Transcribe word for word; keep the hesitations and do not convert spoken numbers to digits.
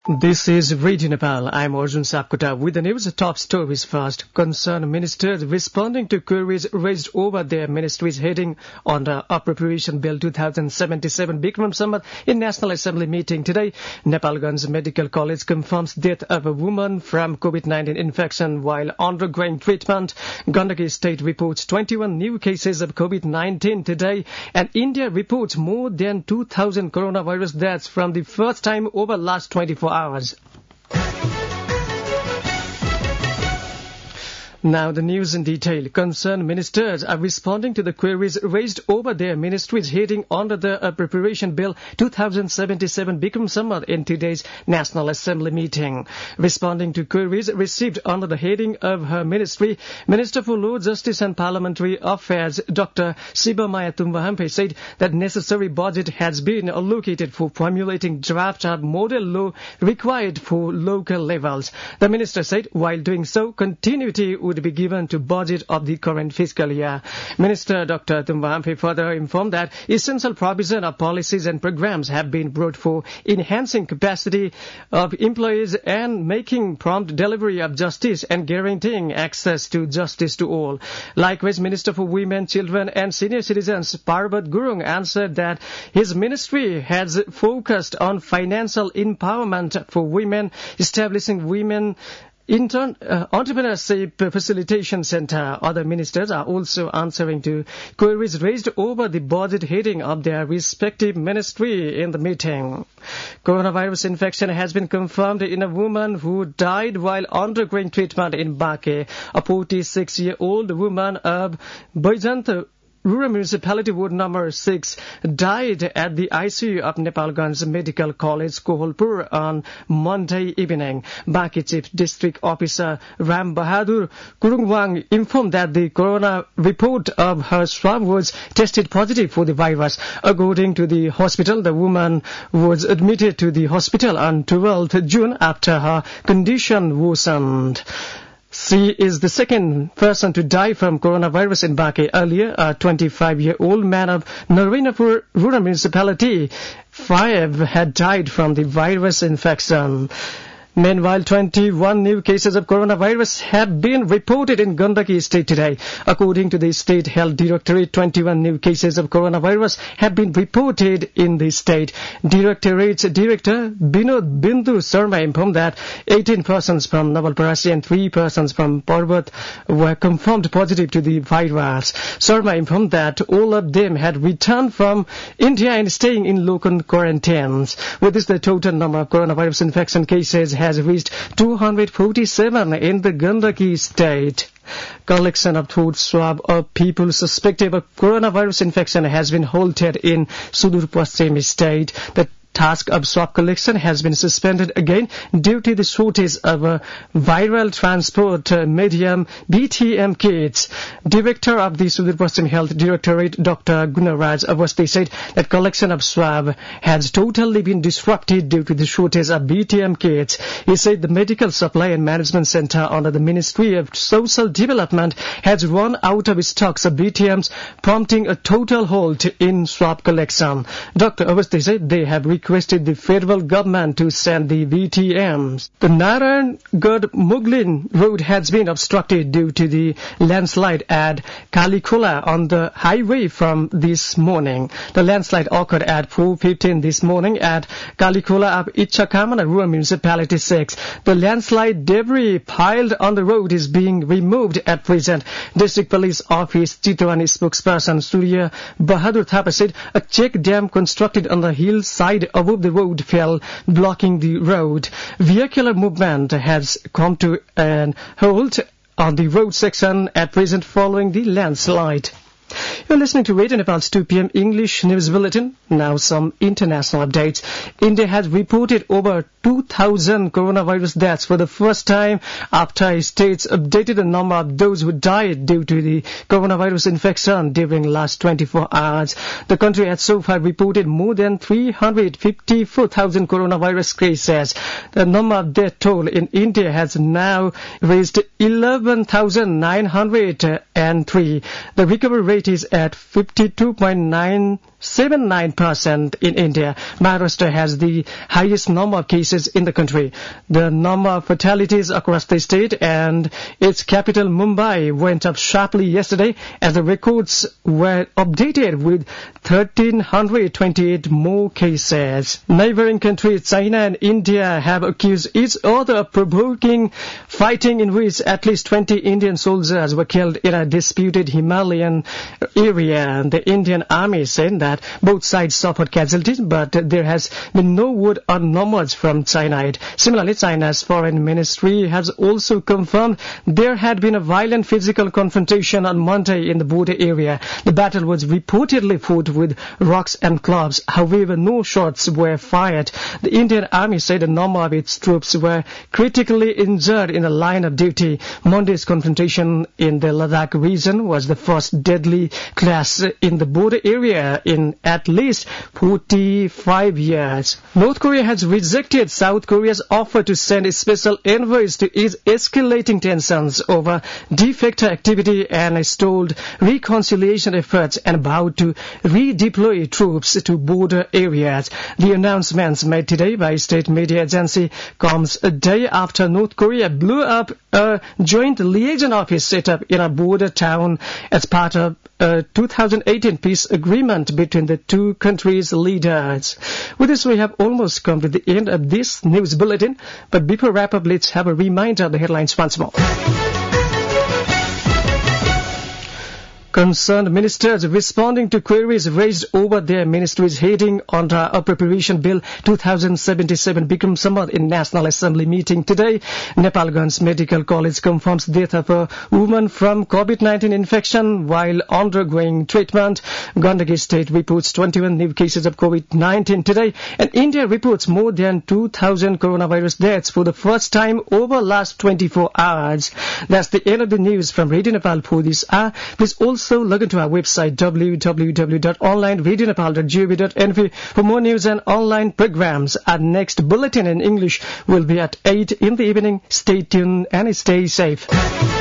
This is Radio Nepal. I'm Arjun Sapkota with the news. Top stories first. Concerned ministers responding to queries raised over their ministries heading on the Appropriation Bill two thousand seventy-seven. Bikram Sambat in National Assembly meeting today. Nepalganj Medical College confirms death of a woman from COVID nineteen infection while undergoing treatment. Gandaki State reports twenty-one new cases of COVID nineteen today. And India reports more than two thousand coronavirus deaths from the first time over last twenty-four hours. Now the news in detail. Concerned ministers are responding to the queries raised over their ministries heading under the Appropriation Bill two thousand seventy-seven. Bikram Sambat in today's National Assembly meeting. Responding to queries received under the heading of her ministry, Minister for Law, Justice and Parliamentary Affairs, Doctor Sibamaya Tumbahampe, said that necessary budget has been allocated for formulating draft of model law required for local levels. The minister said while doing so, continuity would would be given to budget of the current fiscal year. Minister Doctor Tumbahampe further informed that essential provision of policies and programs have been brought for enhancing capacity of employees and making prompt delivery of justice and guaranteeing access to justice to all. Likewise, Minister for Women, Children and Senior Citizens Parvat Gurung answered that his ministry has focused on financial empowerment for women, establishing women Intern, uh, Entrepreneurship Facilitation Center. Other ministers are also answering to queries raised over the budget heading of their respective ministry in the meeting. Coronavirus infection has been confirmed in a woman who died while undergoing treatment in Baque. A forty-six-year-old woman of Baijant Rural Municipality Ward number six died at the I C U of Nepalganj Medical College, Koholpur on Monday evening. Baque Chief District Officer Ram Bahadur Kurungwang informed that the corona report of her swab was tested positive for the virus. According to the hospital, the woman was admitted to the hospital on twelfth June after her condition worsened. She is the second person to die from coronavirus in Baque. Earlier, a twenty-five-year-old man of Narinapur Rural Municipality five had died from the virus infection. Meanwhile, twenty-one new cases of coronavirus have been reported in Gandaki State today. According to the State Health Directorate, twenty-one new cases of coronavirus have been reported in the state. Directorate's Director Binod Bindu Sharma informed that eighteen persons from Navalparasi and three persons from Parvat were confirmed positive to the virus. Sharma informed that all of them had returned from India and staying in local quarantines. With this, the total number of coronavirus infection cases has reached two hundred forty-seven in the Gandaki State. Collection of throat swab of people suspected of coronavirus infection has been halted in Sudur Paschim State. The task of swab collection has been suspended again due to the shortage of uh, viral transport uh, medium B T M kits. Director of the Sudur Paschim Health Directorate, Doctor Gunaraj Avasti, said that collection of swab has totally been disrupted due to the shortage of B T M kits. He said the Medical Supply and Management Center under the Ministry of Social Development has run out of stocks of B T Ms, prompting a total halt in swab collection. Doctor Avasti said they have requested the federal government to send the B T Ms. The Narayangarh Muglin road has been obstructed due to the landslide at Kalikola on the highway from this morning. The landslide occurred at four fifteen this morning at Kalikola of Ichakamana Rural Municipality six. The landslide debris piled on the road is being removed at present. District Police Office Chitwan spokesperson Surya Bahadur Thapa said a check dam constructed on the hillside above the road fell, blocking the road. Vehicular movement has come to an halt on the road section at present following the landslide. You're listening to Radio Nepal's two p.m. English News Bulletin. Now some international updates. India has reported over two thousand coronavirus deaths for the first time after states updated the number of those who died due to the coronavirus infection during last twenty-four hours. The country has so far reported more than three hundred fifty-four thousand coronavirus cases. The number of death toll in India has now reached eleven thousand nine hundred three. The recovery rate rate is at fifty-two point nine seven nine percent in India. Maharashtra has the highest number of cases in the country. The number of fatalities across the state and its capital Mumbai went up sharply yesterday as the records were updated with one thousand three hundred twenty-eight more cases. Neighboring countries China and India have accused each other of provoking fighting in which at least twenty Indian soldiers were killed in a disputed Himalayan area. The Indian army said that both sides suffered casualties, but there has been no word on numbers from China. Similarly, China's foreign ministry has also confirmed there had been a violent physical confrontation on Monday in the border area. The battle was reportedly fought with rocks and clubs. However, no shots were fired. The Indian army said a number of its troops were critically injured in the line of duty. Monday's confrontation in the Ladakh region was the first deadly clash in the border area in at least forty-five years. North Korea has rejected South Korea's offer to send special envoys to ease escalating tensions over de facto activity and stalled reconciliation efforts and vowed to redeploy troops to border areas. The announcements made today by state media agency comes a day after North Korea blew up a joint liaison office set up in a border town as part of a two thousand eighteen peace agreement between the two countries' leaders. With this, we have almost come to the end of this news bulletin. But before wrap up, let's have a reminder of the headlines once more. Concerned ministers responding to queries raised over their ministry's heading under Appropriation Bill two thousand seventy-seven Bikram Sambat in National Assembly meeting today. Nepalganj Medical College confirms death of a woman from COVID nineteen infection while undergoing treatment. Gandaki State reports twenty-one new cases of COVID nineteen today. And India reports more than two thousand coronavirus deaths for the first time over last twenty-four hours. That's the end of the news from Radio Nepal for this hour. Please also Also, log into our website w w w dot online radio nepal dot gov dot n p for more news and online programs. Our next bulletin in English will be at eight in the evening. Stay tuned and stay safe.